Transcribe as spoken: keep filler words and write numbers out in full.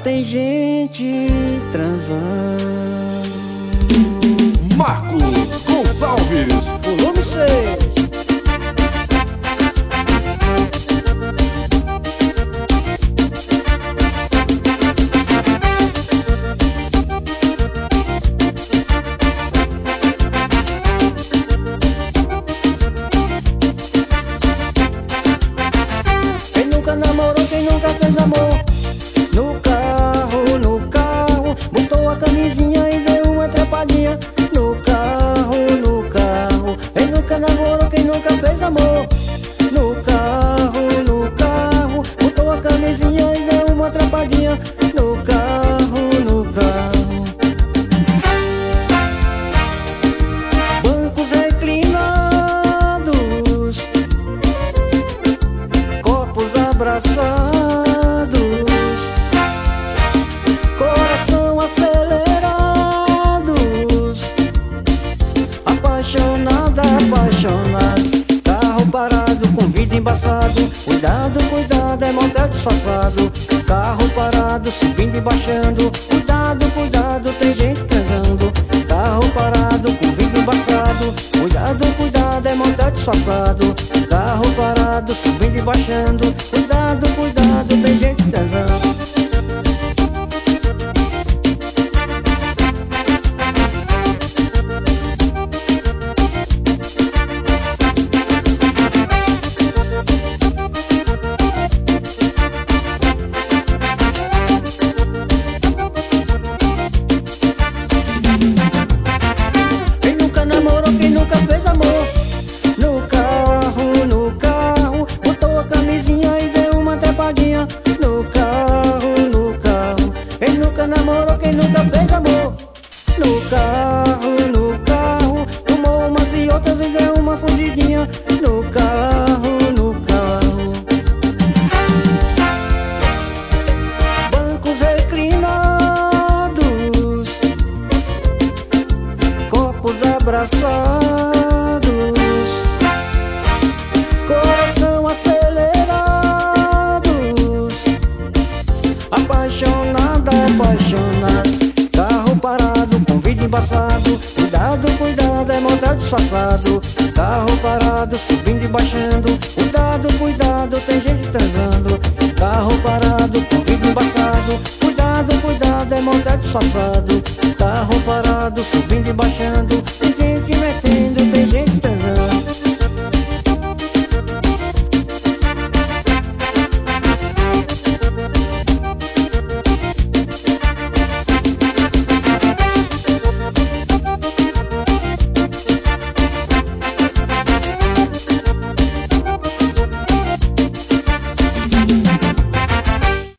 tem gente transando. Marcos Gonçalves, volume seis. Quem nunca namorou, quem nunca fez amor? No carro, no carro, botou a camisinha e deu uma trepadinha. No carro, no carro, quem nunca namorou, quem nunca fez amor? No carro, no carro, botou a camisinha e deu uma trepadinha. No carro, no carro. Bancos reclinados, corpos abraçados, coração acelerados, apaixonada, apaixonada. Carro parado com vidro embaçado, cuidado, cuidado, é motel disfarçado. Carro parado, subindo e baixando, cuidado, cuidado, tem gente transando. Carro parado com vidro embaçado, cuidado, cuidado, é motel disfarçado. Carro parado, subindo e baixando, cuidado, cuidado, tem gente transando. Quem nunca namorou, quem nunca fez amor? No carro, no carro, botou a camisinha e deu uma trepadinha. No carro, no carro, quem nunca namorou, quem nunca fez amor? No carro, no carro, tomou umas e outras e deu uma fugidinha. No carro, no carro. Bancos reclinados, corpos abraçados, coração acelerados, apaixonada, apaixonada. Carro parado com vidro embaçado, cuidado, cuidado, é motel disfarçado. Carro parado, subindo e baixando, cuidado, cuidado, tem gente transando. Carro parado com vidro embaçado, cuidado, cuidado, é motel disfarçado. Carro parado, subindo e baixando,